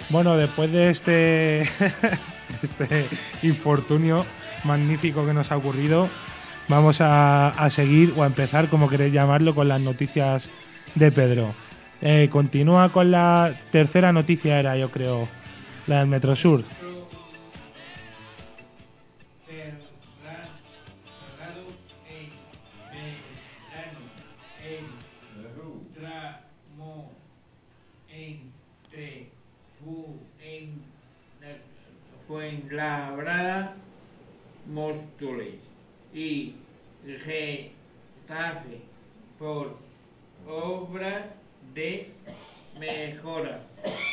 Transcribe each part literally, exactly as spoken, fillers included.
Bueno, después de este, este infortunio magnífico que nos ha ocurrido, vamos a, a seguir o a empezar, como queréis llamarlo, con las noticias de Pedro. Eh, continúa con la tercera noticia, era yo creo, la del Metrosur. Fuenlabrada, Móstoles y Getafe por obras de mejora.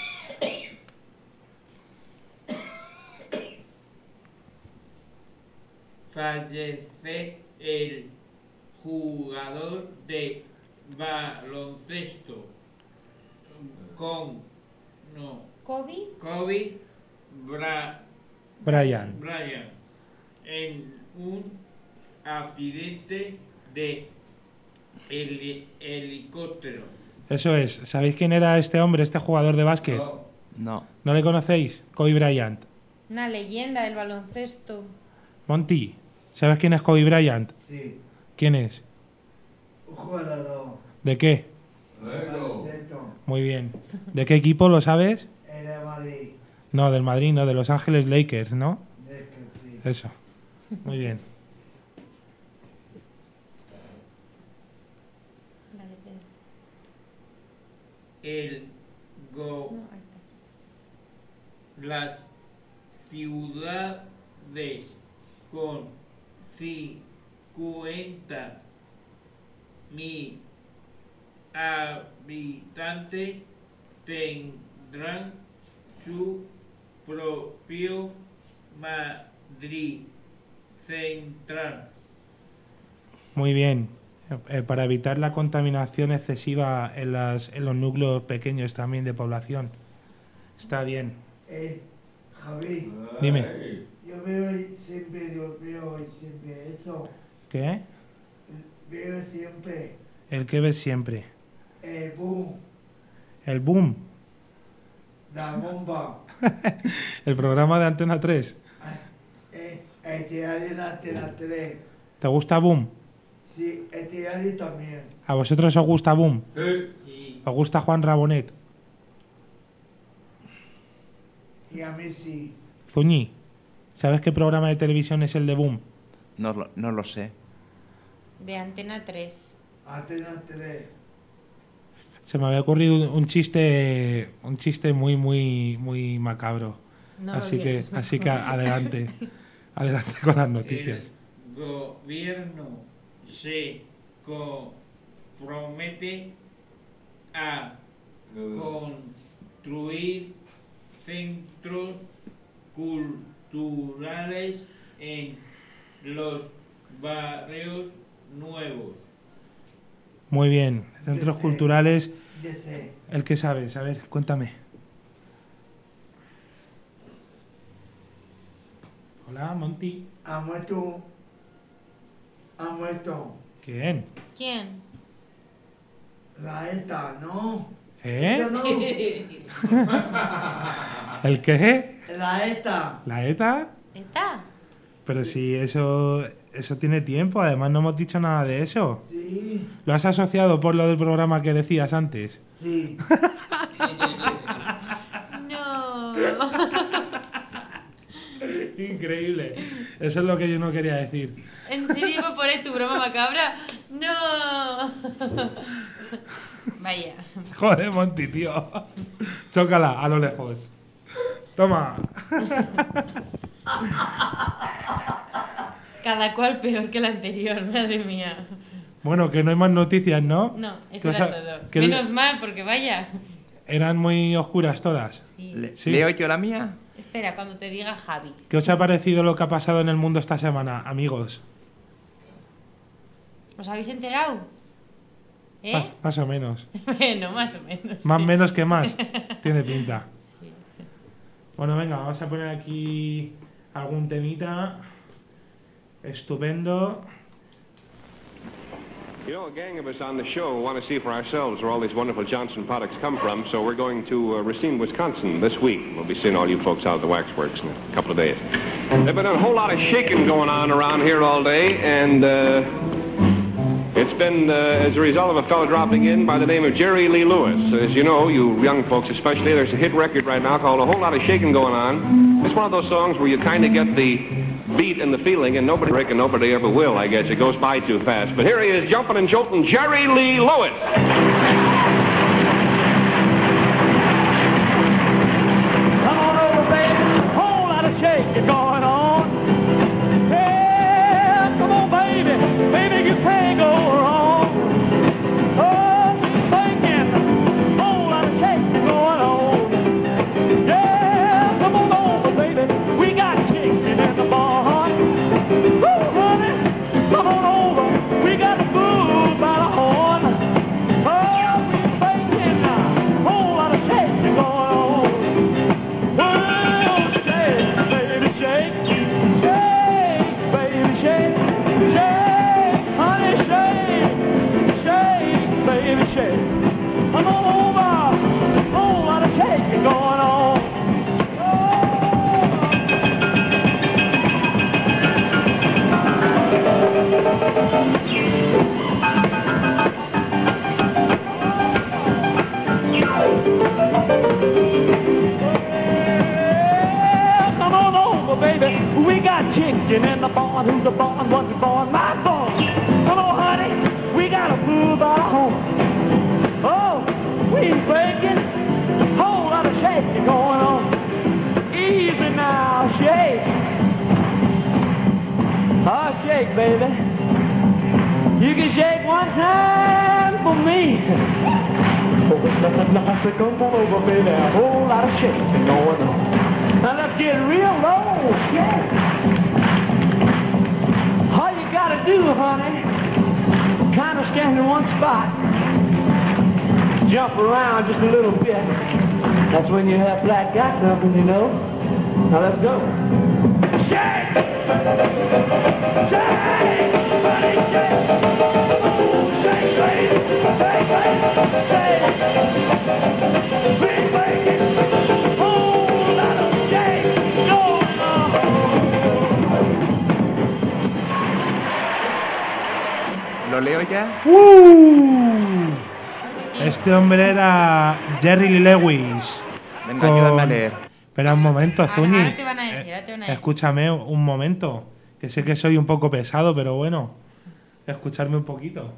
Fallece el jugador de baloncesto con no Kobe, Kobe Bra Brian. Bryant en un accidente de heli helicóptero. Eso es. ¿Sabéis quién era este hombre, este jugador de básquet? No. No. ¿No le conocéis? Kobe Bryant. una leyenda del baloncesto. Monty, ¿sabes quién es Kobe Bryant? Sí, ¿Quién es? un jugador ¿De qué? de Luego. baloncesto, Muy bien. ¿De qué equipo lo sabes? era Madrid, No, del Madrid, no, de Los Ángeles Lakers, ¿no? de que sí. Eso. Muy bien. Dale, Pedro. El go No, ahí está. las ciudades con cincuenta mil habitantes tendrán su propio Madrid Central. Muy bien. Eh, para evitar la contaminación excesiva en, las, en los núcleos pequeños también de población. Está bien. Eh, Javi, Dime. Ay. yo veo siempre, yo veo siempre eso, ¿Qué? veo siempre El que ves siempre. el boom, El boom. la bomba, El programa de Antena tres. eh, el diario de la Antena tres, ¿Te gusta boom? sí, el diario también, ¿A vosotros os gusta boom? Sí. Y ¿Os gusta Juan Rabonet? y a mí sí, Zuñi, ¿sabes qué programa de televisión es el de boom? No, lo- no lo sé. De Antena tres. Antena tres, Se me había ocurrido un, un chiste, un chiste muy, muy, muy macabro. No lo así que, digas, mejor. así que adelante, adelante con las noticias. el gobierno se compromete a construir centros culturales en los barrios nuevos. Muy bien, centros Yo sé. culturales. yo sé, ¿El que sabes? A ver, cuéntame. Hola, Monty. ha muerto, ha muerto ¿Quién? ¿Quién? la ETA, ¿no? ¿Eh? Eso no, ¿El qué? la ETA, ¿La ETA? ¿Está? Pero si eso, eso tiene tiempo, además no hemos dicho nada de eso. sí, ¿Lo has asociado por lo del programa que decías antes? sí, No. Increíble. Eso es lo que yo no quería decir. ¿En serio iba por ahí tu broma macabra? No. Vaya. Joder, Monty, tío. Chócala a lo lejos. Toma. Cada cual peor que la anterior, madre mía. Bueno, que no hay más noticias, ¿no? No, Que eso os era ha- todo. que Menos mal, porque vaya. Eran muy oscuras todas. Sí. Le- Sí. ¿Leo yo la mía? Espera, cuando te diga Javi. ¿Qué os ha parecido lo que ha pasado en el mundo esta semana, amigos? ¿Os habéis enterado? ¿Eh? Más, más o menos. Bueno, más o menos. Más sí. menos que más. Tiene pinta. Sí. Bueno, venga, vamos a poner aquí algún temita. Estupendo. You know, a gang of us on the show want to see for ourselves where all these wonderful Johnson products come from, so we're going to uh, Racine, Wisconsin this week. We'll be seeing all you folks out at the waxworks in a couple of days. There's been a whole lot of shaking going on around here all day, and uh, it's been uh, as a result of a fellow dropping in by the name of Jerry Lee Lewis. As you know, you young folks especially, there's a hit record right now called A Whole Lot of Shaking Going On. It's one of those songs where you kind of get the beat and the feeling, and nobody reckon nobody ever will, I guess. It goes by too fast. But here he is, jumping and jolting, Jerry Lee Lewis. Come on over, baby. Whole lot of shaking going on. Yeah, come on, baby. Baby, you can't go wrong. Oh, she's thinking. Whole lot of shaking going on. Yeah, come on over, baby. We got chicken in the barn. Woo, honey, come on over. We got food by the horn. Oh, we're baking now. Whole lot of shaking going on. Oh, shake, baby, shake. Shake, baby, shake. Shake, honey, shake. Shake, baby, shake. Come on over. Whole lot of shaking going on. Come on over, baby. We got chicken in the barn. Who's the barn? What's the barn? My barn. Come on, honey. We got a food by the home. Oh, we baking. Whole lot of shaking going on. Easy now, shake. Oh, shake, baby. You can shake one time for me. Oh, I said, come on over, baby. A whole lot of shaking going on. Now let's get real low, shake. All you gotta do, honey, kind of stand in one spot. Jump around just a little bit. That's when you have flat got something, you know. Now let's go. Shake! Shake! Honey, shake! Shake, baby! Shake, baby! Shake! Big bacon! Whole lot of shake going on! ¿Lo leo ya? ¡Uh! Este hombre era Jerry Lee Lewis. Venga, con- ayúdame a leer. Espera un momento, Ahora- Zuñi. ahora te van a decir, ahora te van a Eh, decir. Escúchame un momento. Que sé que soy un poco pesado, pero bueno. Escucharme un poquito.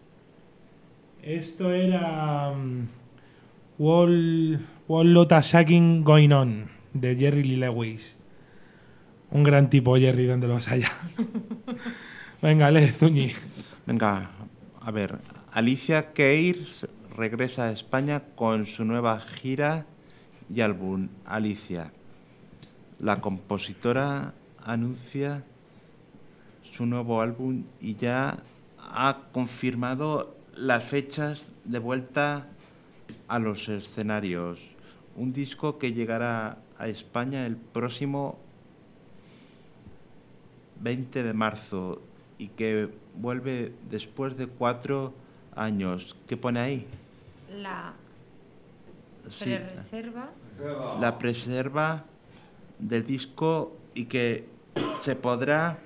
Esto era. um, Wall, Wall Lotta Shaking Going On, de Jerry Lee Lewis. Un gran tipo, Jerry, donde los haya. Venga, lee, Zuñi. Venga, a ver. Alicia Keys regresa a España con su nueva gira y álbum, Alicia. La compositora anuncia su nuevo álbum y ya ha confirmado las fechas de vuelta a los escenarios. Un disco que llegará a España el próximo veinte de marzo y que vuelve después de cuatro años. ¿Qué pone ahí? La Sí, pre-reserva. la preserva del disco y que se podrá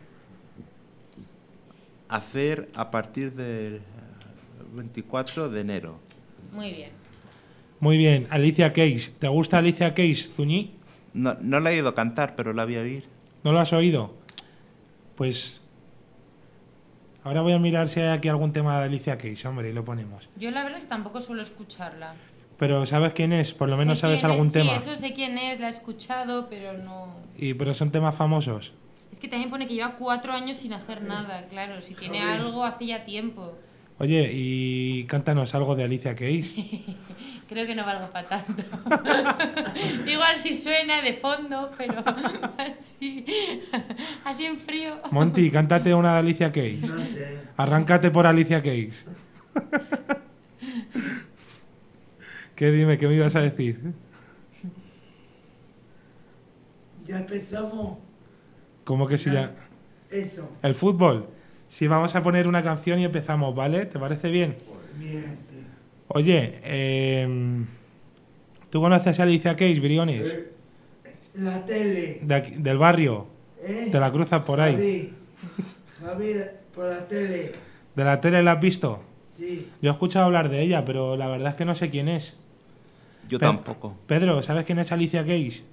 hacer a partir del veinticuatro de enero. Muy bien. Muy bien, Alicia Keys. ¿Te gusta Alicia Keys, Zuñi? No, no la he ido a cantar, pero la voy a oír. ¿No lo has oído? Pues ahora voy a mirar si hay aquí algún tema de Alicia Keys, hombre, y lo ponemos. Yo la verdad es que tampoco suelo escucharla. Pero ¿sabes quién es? Por lo menos Sé sabes quién es, algún tema. Sí, eso sé quién es, la he escuchado, pero no... Y, pero son temas famosos. Es que también pone que lleva cuatro años sin hacer nada, claro. Si tiene algo, hace ya tiempo. Oye, y cántanos algo de Alicia Keys. Creo que no valgo para tanto. Igual si suena de fondo, pero así, así en frío. Monty, cántate una de Alicia Keys. No sé. Arráncate por Alicia Keys. ¿Qué dime? ¿Qué me ibas a decir? Ya empezamos ¿Cómo que si ya...? eso. ¿El fútbol? Sí, vamos a poner una canción y empezamos, ¿vale? ¿Te parece bien? Bien, sí. Oye, eh, ¿tú conoces a Alicia Keys, Briones? La tele. De aquí- del barrio. ¿Eh? Te la cruzas por ahí. Javi, Javi, por la tele. ¿De la tele la has visto? Sí. Yo he escuchado hablar de ella, pero la verdad es que no sé quién es. Yo Pe- tampoco. Pedro, ¿sabes quién es Alicia Keys?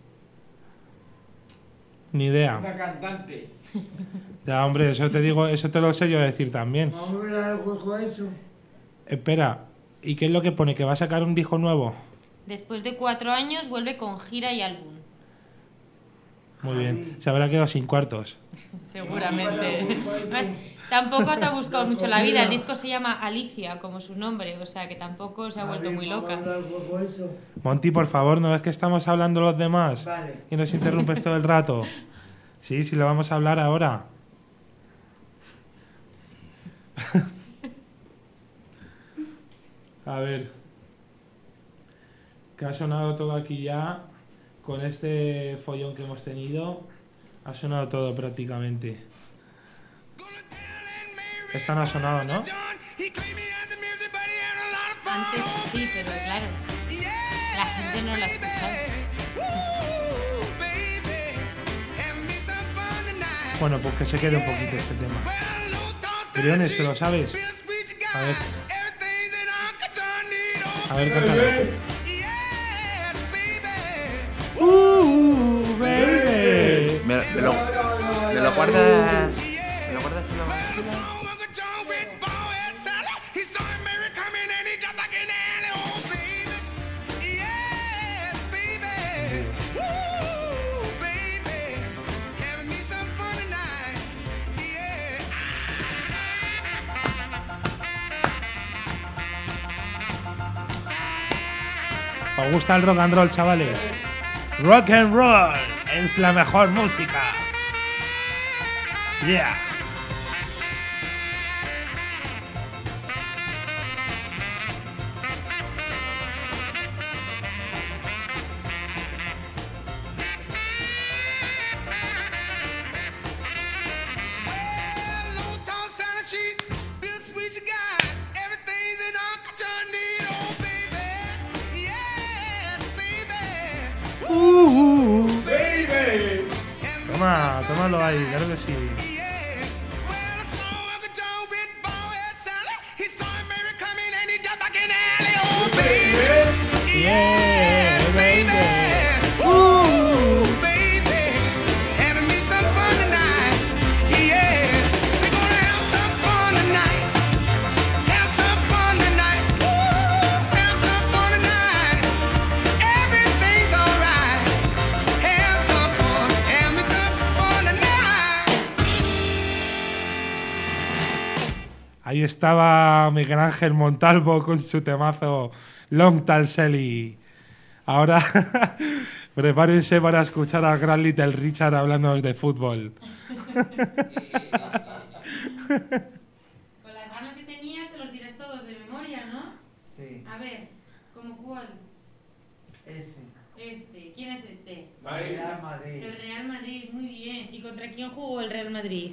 Ni idea. Una cantante. Ya, hombre, eso te digo, eso te lo sé yo decir también. Vamos a ver algo con eso. Espera, ¿y qué es lo que pone? ¿Que va a sacar un disco nuevo? Después de cuatro años vuelve con gira y álbum. Muy bien. Se habrá quedado sin cuartos. Seguramente. Más, tampoco se ha buscado mucho la vida. El disco se llama Alicia, como su nombre, o sea que tampoco se ha vuelto Javi, muy vamos a loca. ver algo con eso. Monty, por favor, ¿no ves que estamos hablando los demás? Vale. Y nos interrumpes todo el rato. Sí, sí, lo vamos a hablar ahora. A ver. Que ha sonado todo aquí ya. Con este follón que hemos tenido. Ha sonado todo prácticamente. Esta no ha sonado, ¿no? Antes sí, pero claro, la gente no la ha escuchado. Bueno, pues que se quede un poquito este tema. Briones, ¿te lo sabes? A ver. A ver, cántalo. Uh, baby. ¿Me, me lo, me lo guardas? ¿Me lo guardas en la mochila? ¿Os gusta el rock and roll, chavales? Rock and roll es la mejor música. Yeah. Uh, uh. Toma, tómalo ahí, claro que sí. Yeah, baby. Ooh, baby, having me some fun tonight. Yeah, we're gonna have some fun tonight. Have some fun tonight. Ooh, have some fun tonight. Everything's alright. Have some fun. Have me some fun tonight. Ahí estaba Miguel Ángel Montalvo con su temazo Long Tall Sally. Ahora prepárense para escuchar al gran Little Richard hablándonos de fútbol. Con las ganas que tenías te los dirás todos de memoria, ¿no? Sí. A ver, ¿cómo cuál? Ese. Este. ¿Quién es este? Real Madrid. El Real Madrid, muy bien. ¿Y contra quién jugó el Real Madrid?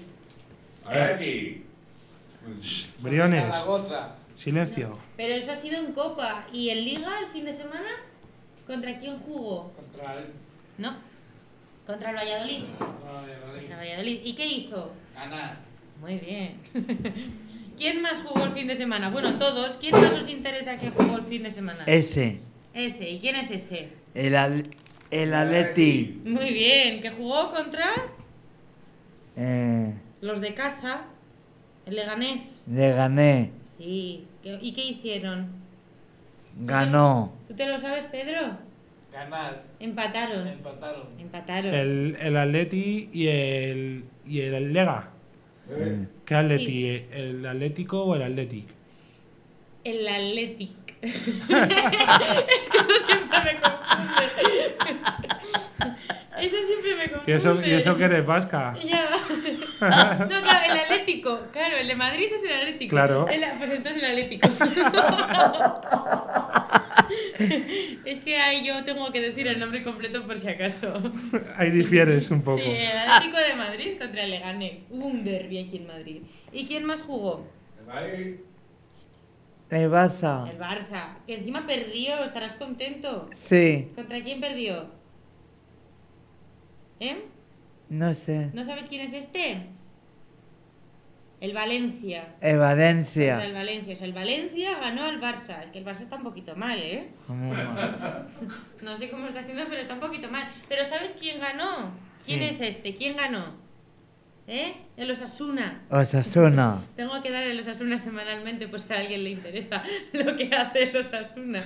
Briones, Zaragoza. silencio. Pero eso ha sido en Copa. ¿Y en Liga el fin de semana? ¿Contra quién jugó? Contra el No. Contra el Valladolid. Contra Valladolid. ¿Y qué hizo? ganar. Muy bien. ¿Quién más jugó el fin de semana? Bueno, todos. ¿Quién más os interesa que jugó el fin de semana? Ese. Ese. ¿Y quién es ese? El, al- el Atleti. Muy bien. ¿Que jugó contra Eh, los de casa? El Leganés. le gané. Sí. ¿Qué- ¿Y qué hicieron? Ganó. ¿Tú te lo sabes, Pedro? Ganar. Empataron. Empataron. Empataron. El, el Atleti y el, y el Lega. Eh, ¿Qué Atleti? Sí. ¿El Atlético o el Athletic? El Athletic. Es que eso siempre me confunde. Eso siempre me confunde. ¿Y eso, ¿Y eso que eres vasca? Ya. No, claro, el Atlético. Claro, el de Madrid es el Atlético. Claro. El- pues entonces el Atlético. Es que ahí yo tengo que decir el nombre completo por si acaso. Ahí difieres un poco. Sí, el Atlético de Madrid contra el Leganés. Hubo un derbi aquí en Madrid. ¿Y quién más jugó? El Barça. El Barça. Que encima perdió, estarás contento. Sí, ¿Contra quién perdió? ¿Eh? no sé. ¿No sabes quién es este? El Valencia. El Contra Valencia. el Valencia. O sea, el Valencia ganó al Barça. Es que el Barça está un poquito mal, ¿eh? ¿Cómo va? No sé cómo está haciendo, pero está un poquito mal. ¿Pero sabes quién ganó? ¿Quién Sí. es este? ¿Quién ganó? ¿Eh? El Osasuna. Osasuna. Tengo que dar el Osasuna semanalmente, pues si a alguien le interesa lo que hace el Osasuna.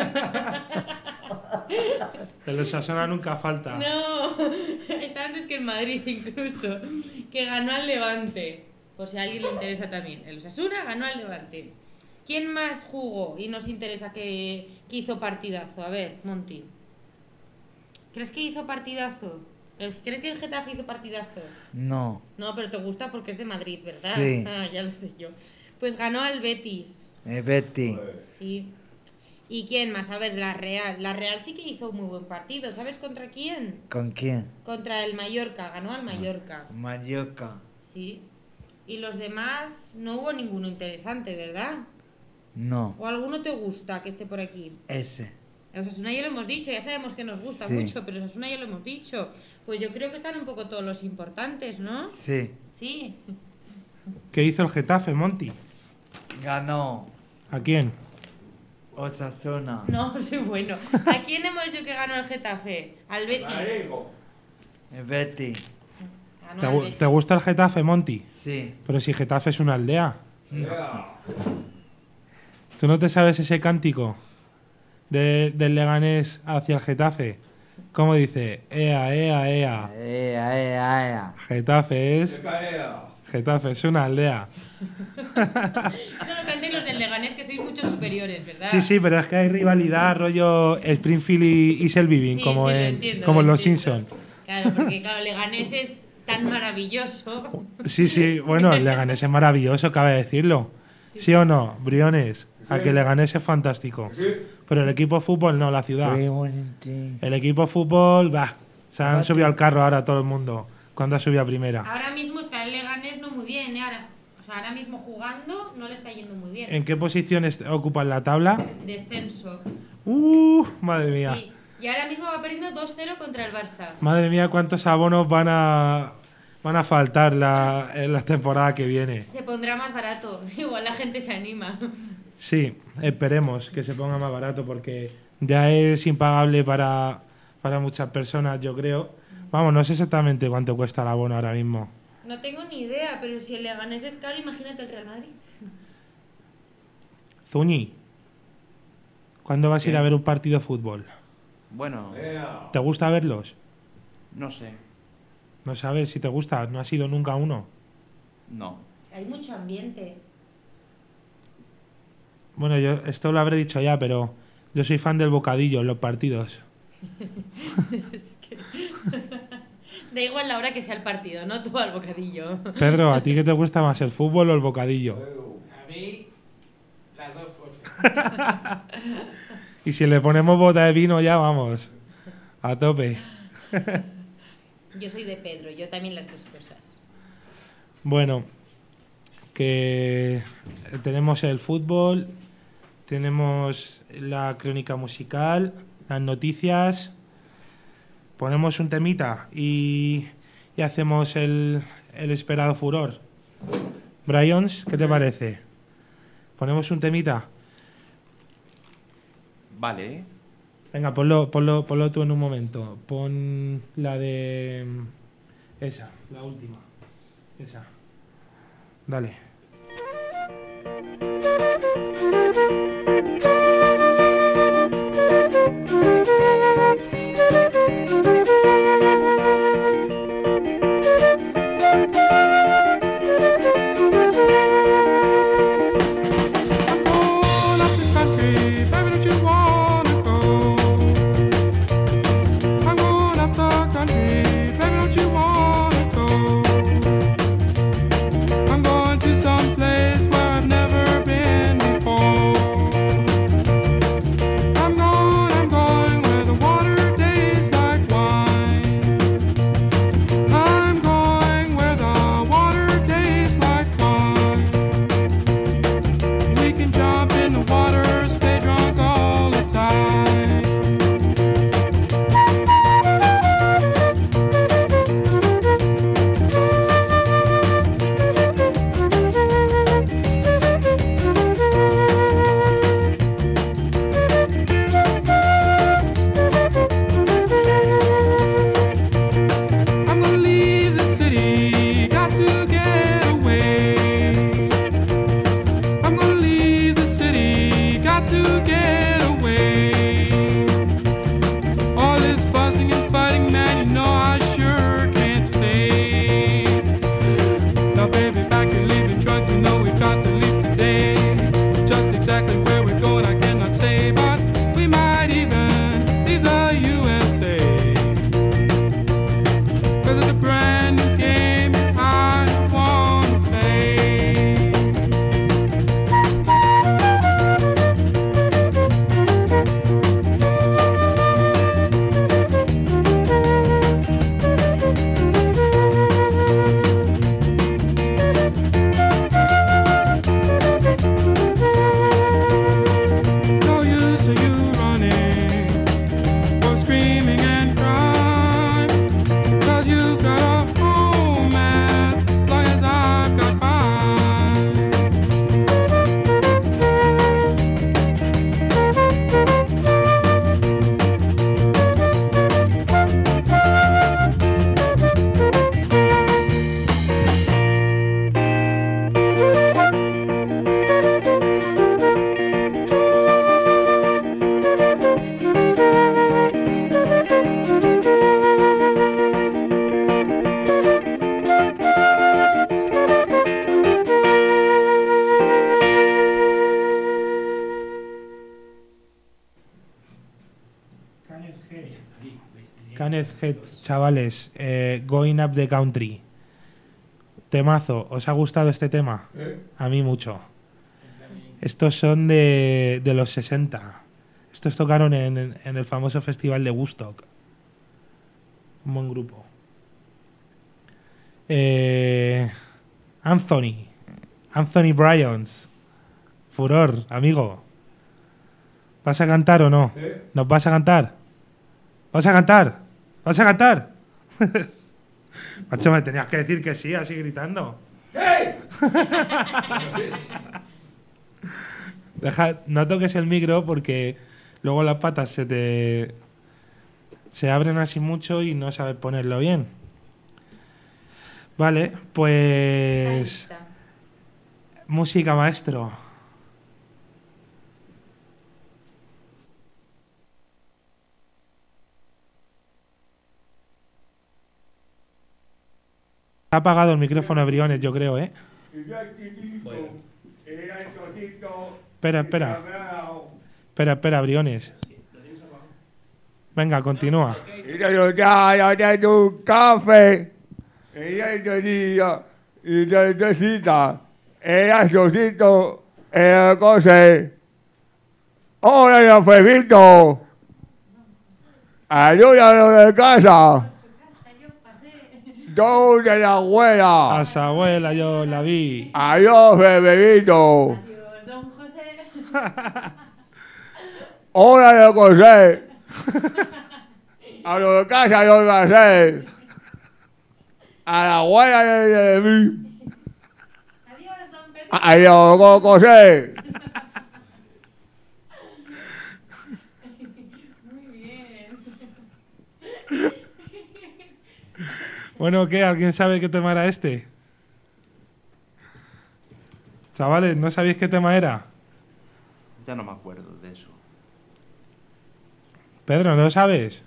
El Osasuna nunca falta. No, está antes que el Madrid incluso, que ganó al Levante. Por si a alguien le interesa también. El Osasuna ganó al Levante. ¿Quién más jugó y nos interesa que, que hizo partidazo? A ver, Monty. ¿Crees que hizo partidazo? ¿Crees que el Getafe hizo partidazo? No. No, pero te gusta porque es de Madrid, ¿verdad? Sí. Ah, ya lo sé yo. Pues ganó al Betis. El Betty. Sí. ¿Y quién más? A ver, la Real. La Real sí que hizo un muy buen partido. ¿Sabes contra quién? ¿Con quién? Contra el Mallorca. Ganó al Mallorca. Mallorca. Sí. Y los demás no hubo ninguno interesante, ¿verdad? No. ¿O alguno te gusta que esté por aquí? Ese. O Osasuna ya lo hemos dicho, ya sabemos que nos gusta Sí. mucho, pero Osasuna ya lo hemos dicho. Pues yo creo que están un poco todos los importantes, ¿no? Sí. Sí. ¿Qué hizo el Getafe, Monty? Ganó. ¿A quién? Osasuna. No, soy bueno. ¿A quién hemos dicho que ganó el Getafe? Al Betis. El Betty. Ganó ¿Te, al gu- Betis. te gusta el Getafe, Monty? Sí. Pero si Getafe es una aldea. ¿Tú no te sabes ese cántico de- del Leganés hacia el Getafe? ¿Cómo dice? Ea, ea, ea. Ea, ea, ea. Getafe es... Getafe es una aldea. Eso lo canten los del Leganés, que sois muchos superiores, ¿verdad? Sí, sí, pero es que hay rivalidad, rollo Springfield y, y Selbyville, Sí, como sí, lo en entiendo, como lo en Los entiendo. Simpsons. Claro, porque claro, Leganés es tan maravilloso. Sí, sí, bueno, el Leganés es maravilloso, cabe decirlo. ¿Sí o no, Briones? A que el Leganés es fantástico. Pero el equipo de fútbol no, la ciudad. Qué bonito. El equipo de fútbol, bah, se han Aparte- subido al carro ahora todo el mundo cuando ha subido a primera. Ahora mismo está el Leganés no muy bien, ¿eh? Ahora, o sea, ahora mismo jugando no le está yendo muy bien. ¿En qué posiciones ocupa en la tabla? Descenso. ¡Uh! Madre mía. Sí. Y ahora mismo va perdiendo dos cero contra el Barça. Madre mía, cuántos abonos van a van a faltar la, en la temporada que viene. Se pondrá más barato. Igual la gente se anima. Sí, esperemos que se ponga más barato porque ya es impagable para, para muchas personas, yo creo. Vamos, no sé exactamente cuánto cuesta el abono ahora mismo. No tengo ni idea, pero si el Leganés es caro, imagínate el Real Madrid. Zuñi, ¿cuándo vas a ir ¿Qué? a ver un partido de fútbol? Bueno, ¿Te gusta verlos? no sé. No sabes si te gusta, no has ido nunca a uno. No. Hay mucho ambiente. Bueno, yo esto lo habré dicho ya, pero yo soy fan del bocadillo en los partidos. Es que... Da igual la hora que sea el partido, no tú al bocadillo. Pedro, ¿a ti qué te gusta más, el fútbol o el bocadillo? A mí, las dos cosas. Y si le ponemos bota de vino ya vamos, a tope. Yo soy de Pedro, yo también las dos cosas. Bueno, que tenemos el fútbol, tenemos la crónica musical, las noticias, ponemos un temita y, y hacemos el, el esperado furor. Bryons, ¿qué te parece? ¿Ponemos un temita? Vale. Venga, ponlo, ponlo, ponlo tú en un momento. Pon la de... Esa, la última. Esa. Dale. I'm going to Kenneth Head, chavales, eh, Going Up the Country. Temazo, ¿os ha gustado este tema? ¿Eh? A mí mucho. Estos son de, de los sesenta. Estos tocaron en, en, en el famoso festival de Woodstock. Un buen grupo. Eh, Anthony. Anthony Bryans. Furor, amigo. ¿Vas a cantar o no? ¿Eh? ¿Nos vas a cantar? ¿Vas a cantar? ¿Vas a cantar? Macho, me tenías que decir que sí, así gritando. Deja, no toques el micro porque luego las patas se te se abren así mucho y no sabes ponerlo bien. Vale, pues Está lista. música, maestro. Ha apagado el micrófono de Briones, yo creo, ¿eh? Espera, espera. Espera, espera, Briones. Venga, continúa. Y yo ya, ya tengo un café. Y yo día y yo necesita. Era solito el coche. Hola, yo Febito. Ayúdalo de casa. Yo de la abuela. A su abuela yo la vi. Adiós, Febito. Adiós, don José. Hola, de José. A lo de casa yo voy a hacer. A la abuela de, de mí. Adiós, don Pedro. Adiós, don José. Muy bien. Bueno, ¿qué? ¿Alguien sabe qué tema era este? Chavales, ¿no sabéis qué tema era? Ya no me acuerdo de eso. Pedro, ¿no lo sabes?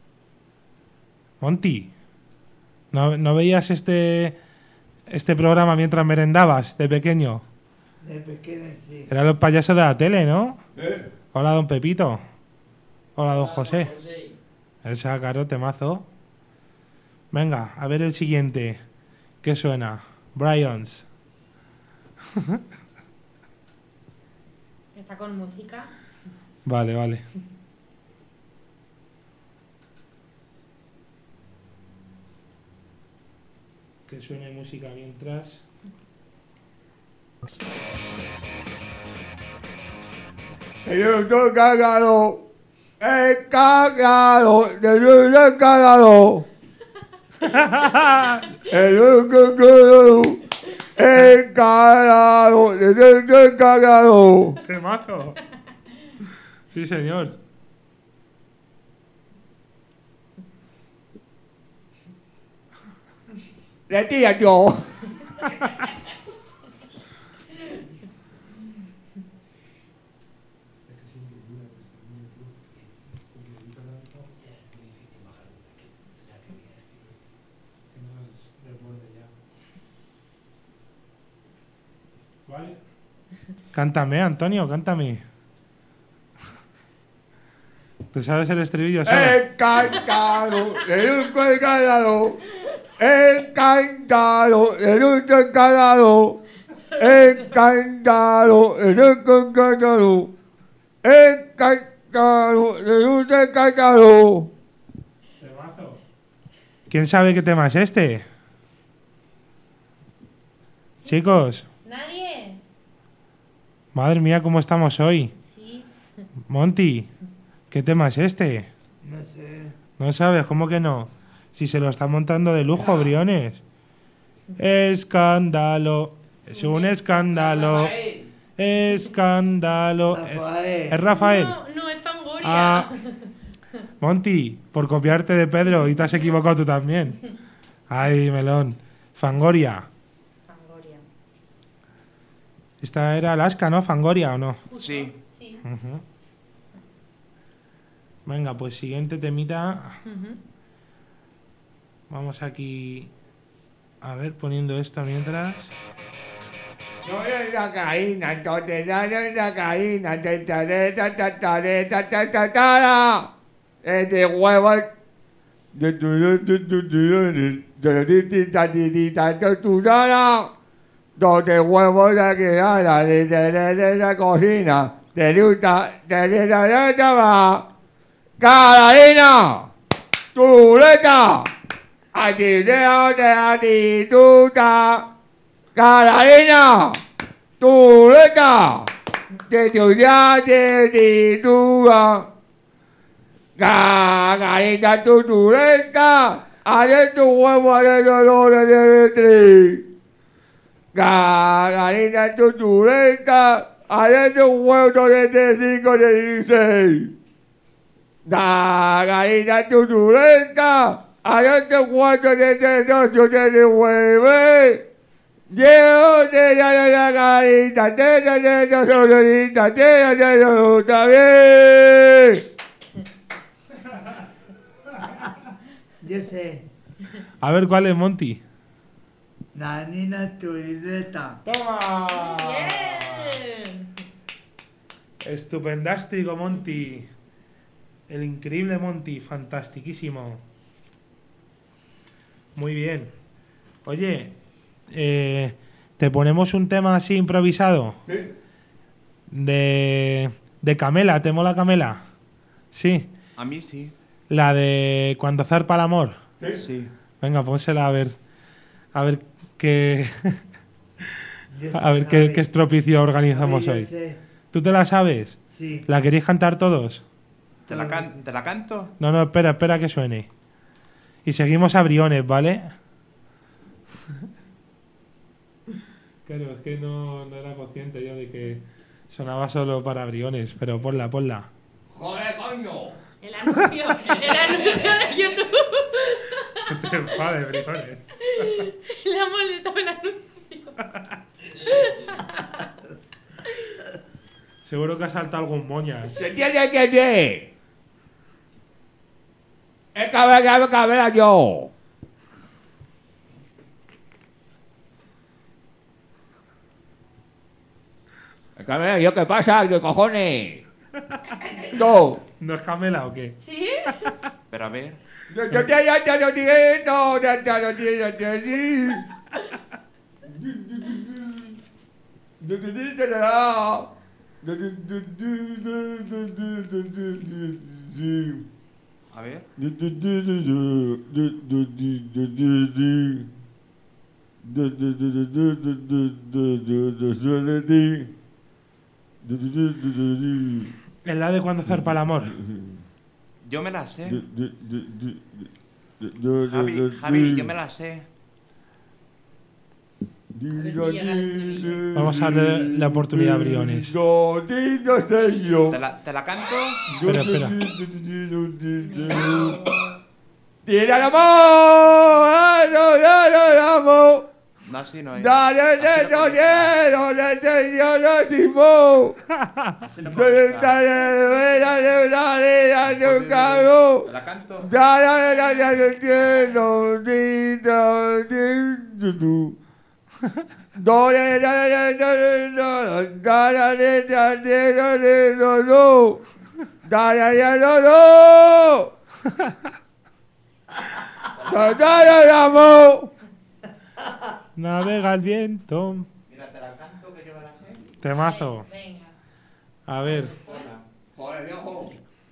Monty, ¿no, no veías este, este programa mientras merendabas de pequeño? De pequeño, sí. Eran los payasos de la tele, ¿no? ¿Eh? Hola, don Pepito. Hola, don José. José. Esa, caro, temazo. Venga, a ver el siguiente. ¿Qué suena? Bryans. Está con música. Vale, vale. Que suene música mientras. Yo estoy cagado. He cagado. Yo estoy cagado. He cagado. He cagado. Yo estoy cagado. ¡Temazo! Sí, señor. Le tía yo. Vale. Cántame, Antonio, cántame. ¿Tú sabes el estribillo? ¿Sabes? He cantado. Yo estoy cagado. He cantado. Yo estoy cagado. He cantado. Yo estoy cagado. He cantado. Yo estoy cagado. ¿Quién sabe qué tema es este? Chicos, ¿Nadie? madre mía, cómo estamos hoy. Sí. Monty, ¿qué tema es este? No sé. ¿No sabes? ¿Cómo que no? Si se lo está montando de lujo, Briones. Escándalo. Es un escándalo. Rafael. Escándalo. Eh, ¿Es Rafael? No, no, es Fangoria. Ah, Monty, por copiarte de Pedro y te has equivocado tú también. Ay, melón. Fangoria. Fangoria. Esta era Alaska, ¿no? Fangoria, ¿o no? Sí. Sí. Ujú. Venga, pues siguiente temita. Ujú. Vamos aquí. A ver, poniendo esto mientras. No es la caína, entonces no es la caína, te taré, ta ta taré, ta ta ta ta. Este huevo de tu de tu tu tu de de de de de de de de tu sala, donde huevos de que nada de de de de la cocina, de luta de de de de de va, Carolina, Tuleta, a ti de a ti tu ta, Carolina, Tuleta, de tu ya de de tu va. Cagarita tu tureta, haré tu huevo de dolores de tri. Cagarita tu tureta, haré tu huevo de cinco de dieciséis. Cagarita tu tureta, haré tu huevo de ocho de nueve. Llevo de la carita, te de de de solita, te de de de Yo sé, A ver cuál es, Monty. Nanina Turileta. ¡Toma! Bien. Estupendástico, Monty. El increíble Monty, fantastiquísimo. Muy bien. Oye, eh, ¿te ponemos un tema así improvisado? Sí. De, de Camela, ¿te mola Camela? Sí. A mí sí. La de Cuando zarpa el amor. Sí. Venga, pónsela a ver. A ver qué. Yo A ver sé, qué, Javi. qué estropicio organizamos Javi, yo hoy. sé. ¿Tú te la sabes? Sí. ¿La queréis cantar todos? ¿Te la, can- ¿Te la canto? No, no, espera, espera que suene. Y seguimos a Briones, ¿vale? Claro, es que no, no era consciente yo de que sonaba solo para Briones, pero ponla, ponla. ¡Joder, coño! El anuncio, el anuncio de YouTube. No te enfades, Briones. Le ha molestado el anuncio. Seguro que ha saltado algún moñas. ¡Se tiene que ir! ¡Es cabeza, cabeza yo! Cabeza yo, ¿qué pasa? ¿Qué cojones? ¡No! ¿No es Camela o qué? ¿Sí? Pero a ver. Yo yo te ya te lo diré, no, ya te lo diré, ya te lo diré. Yo te diré, no. A ver. Es la de Cuando zarpa el amor. Yo me la sé. Javi, Javi, yo me la sé. ver si llega el estribillo. Vamos a darle la oportunidad a Briones. ¿Te la, ¿Te la canto? Espera, espera. ¡Tira el amor! ¡No, no, no, no, amor! No, así no es. ¡Dale, Así dale, no puede dale, dale, dale, dale, Simón! estar. Así no ¡Dale, puede estar. dale, dale, dale, dale, cabrón! ¿Te la canto? Dale, dale, dale, cielo, dito, dito. Dale, dale, dale, dale, dale, dale, dale, dale, no, no. Dale, dale, no, no. Dale, dale, amor. Navega el viento. Mira, te la canto que yo me la sé. Temazo. Venga. A ver. Joder, viejo.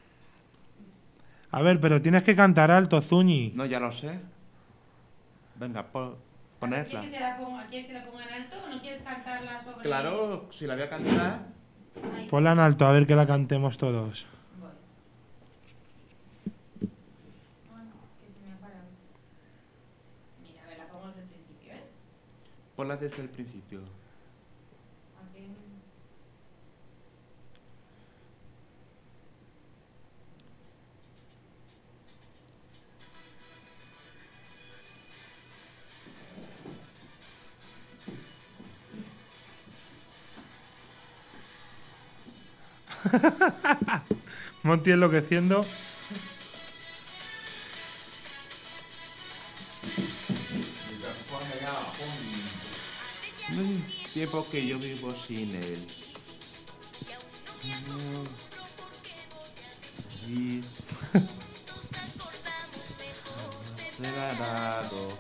A ver, pero tienes que cantar alto, Zuñi. No, ya lo sé. Venga, po- ponerla. ¿Quieres que, te la ponga, ¿Quieres que la ponga en alto o no quieres cantarla sobre...? Claro, si la voy a cantar. Ahí. Ponla en alto, a ver que la cantemos todos. Voy. Ah, no, que se me ha parado. Mira, a ver, la pongo desde el principio, ¿eh? Ponla desde el principio. Aquí. Monty enloqueciendo. No hay tiempo que yo vivo sin él. Y Regalado.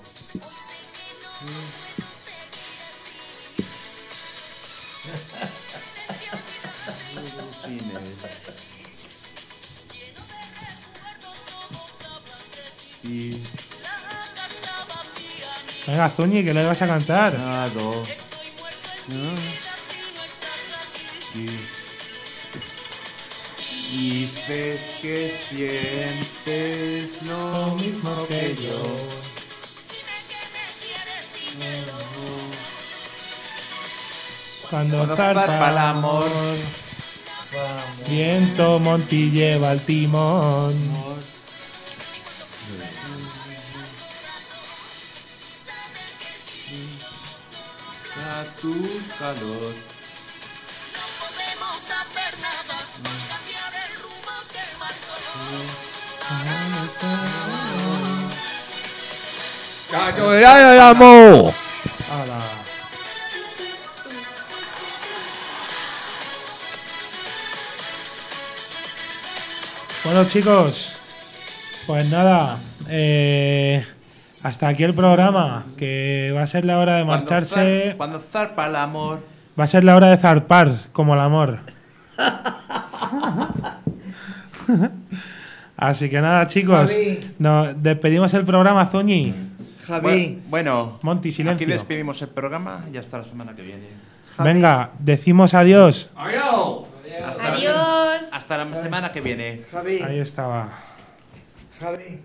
Y Venga, Zuñi, que le vas a cantar. Regalado. Y dices que sientes lo mismo que yo. Cuando Cuando zarpa zarpa el el amor, amor. viento Monti lleva el timón. A tu calor. ¡Cachonear el amor! Ala. Bueno, chicos, pues nada, eh, hasta aquí el programa, que va a ser la hora de Cuando marcharse, zar- Cuando zarpa el amor. va a ser la hora de zarpar, como el amor. Así que nada, chicos, Javi. nos despedimos el programa, Zuñi. Javi, Bueno, Monty, silencio. aquí despedimos el programa y hasta la semana que viene. Javi. Venga, decimos adiós. ¡Adiós! Hasta la se- Adiós. hasta la semana que viene. Javi, Ahí estaba. Javi.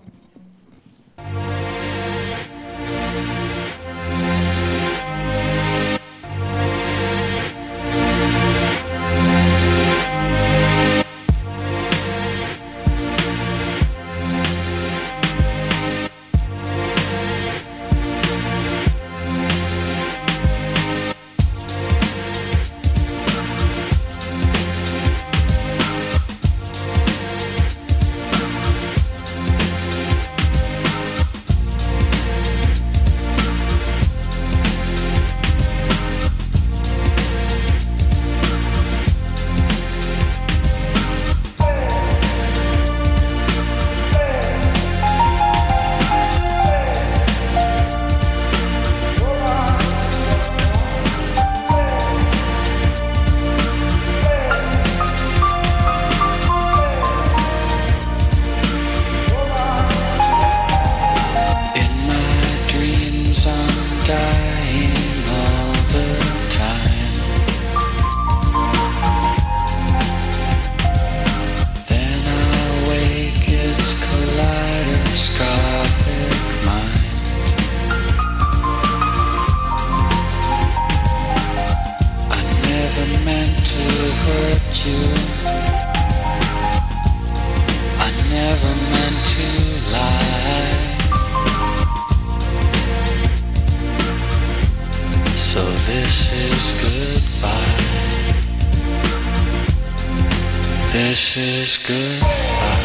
In my dreams I'm dying all the time. Then I wake, it's kaleidoscopic mind. I never meant to hurt you. I never meant to lie. So this is goodbye. This is goodbye.